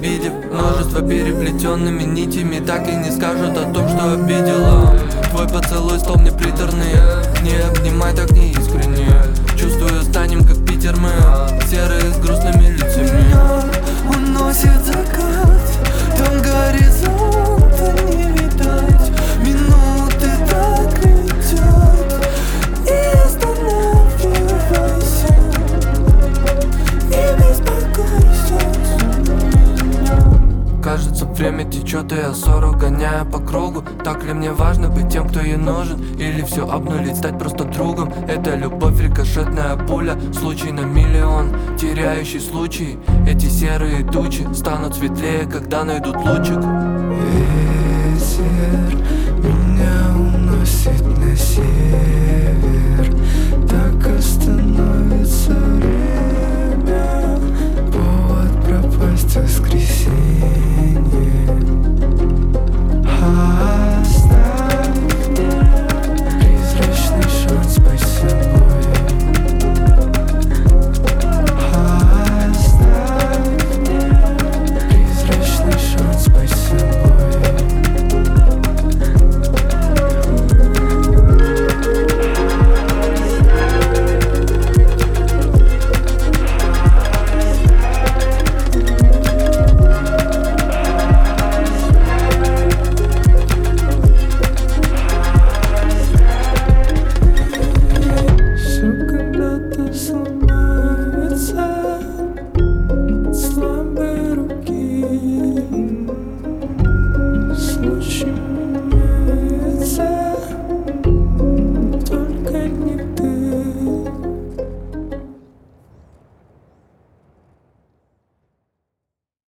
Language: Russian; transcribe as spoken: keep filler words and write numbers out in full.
обидев. Множество переплетенными нитями так и не скажут о том, что обидела. Твой поцелуй стал мне приторный, не обнимай так неискренне. Чувствую, станем как Питер мы, серые с грустными лицами. Меня уносит закат, там горизонта не видать. Минуты так летят, не останавливайся, не беспокойся за меня. Кажется, время течет, и я ссору гоняю по кругу. Так ли мне важно быть тем, кто ей нужен? Или все обнулить, стать просто другом? Это любовь, рикошетная пуля, случай на миллион, теряющий случай. Эти серые тучи станут светлее, когда найдут лучик. Ветер меня уносит на север, так остановится время, повод пропасть в